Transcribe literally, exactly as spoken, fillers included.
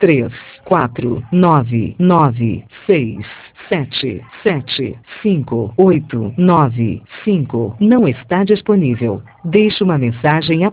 três, quatro, nove, nove, seis, sete, sete, cinco, oito, nove, cinco não está disponível. Deixe uma mensagem a